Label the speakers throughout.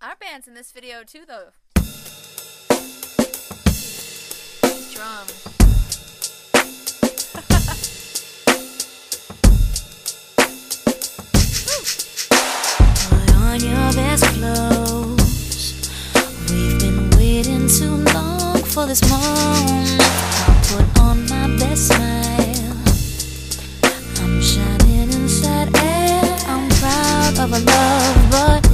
Speaker 1: Our band's in this video too, though. Drum.
Speaker 2: Put on your best clothes. We've been waiting too long for this moment. I'll put on my best smile. I'm shining inside and I'm proud of our love, but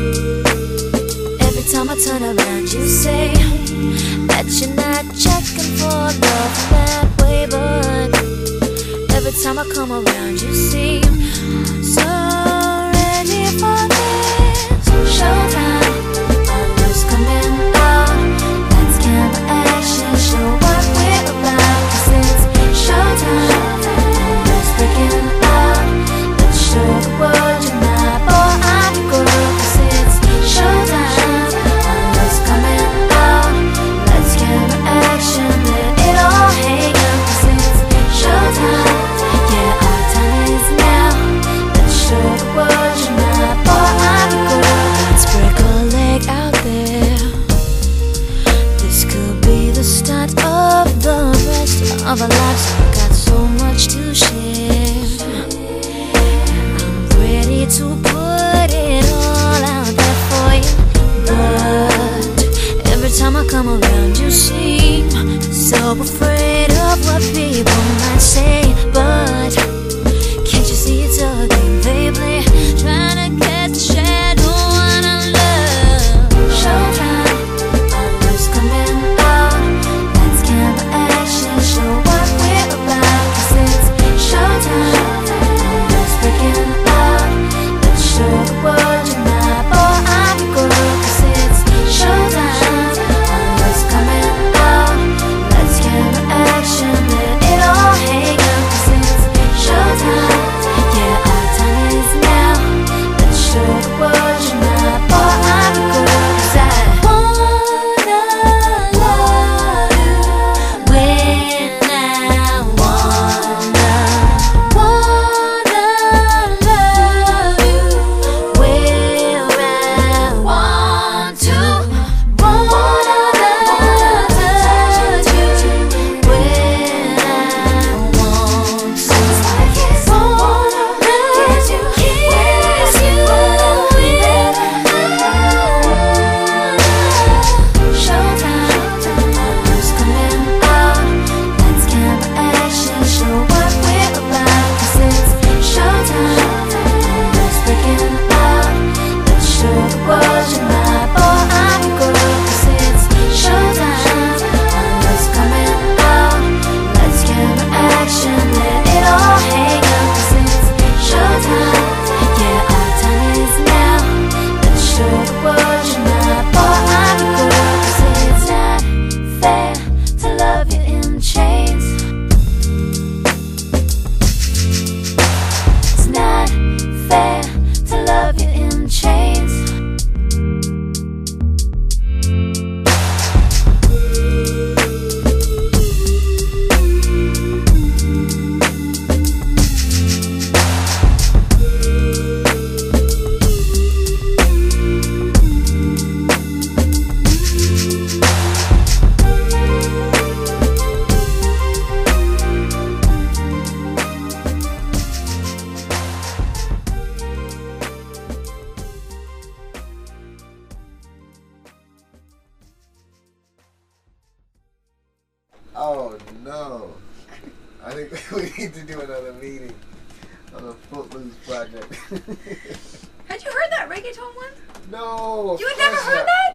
Speaker 2: every time I turn around you say that you're not checking for love that way, but every time I come around you seem so ready for this. Showtime, our love's coming out. Let's camera action, show what we're about. 'Cause it's showtime, our love's breaking out. Let's show the world you're not boy, I'm your girl. 'Cause it's showtime, our love's coming out. Let's camera action, let it all hang out. 'Cause it's showtime, yeah, our time is now. Let's show the world you're not boy, I'm your girl. Let's break a leg out there. This could be the start of the rest of our lives. We got so much to share. I'm ready to put it all out there for you, but every time I come around you seem so afraid of what people might say. But can't you see it's a game, baby? Trying to catch the shadow on our love. Showtime, our love's coming out. Let's camera action, show what we're about. 'Cause it's showtime, our love's breaking out. Let's show the world you're not boy, I'm your girl. 'Cause it's showtime, our love's coming out. Let's camera action, let it all hang out. 'Cause it's showtime, yeah, our time is now. Let's show the world you're not boy, I'm your girl. 'Cause I wanna love you when I wanna love you where I want to. Wanna touch you when I want to. Wanna kiss you when I showtime, our love's coming out. Let's camera action, show what we're about. 'Cause it's showtime, our love's breaking out. Let's show the world you're not boy, I'm your girl. 'Cause it's showtime, our love's coming out. Let's camera action, let it all hang out. 'Cause it's showtime, yeah, our time is now. Let's show the world you're not boy, I'm your girl. 'Cause it's not fair to love you in chains. It's not fair to love you in chains.
Speaker 3: Oh no. I think we need to do another meeting on the Footloose project.
Speaker 1: Had you heard that reggaeton one?
Speaker 3: No.
Speaker 1: You had never heard that?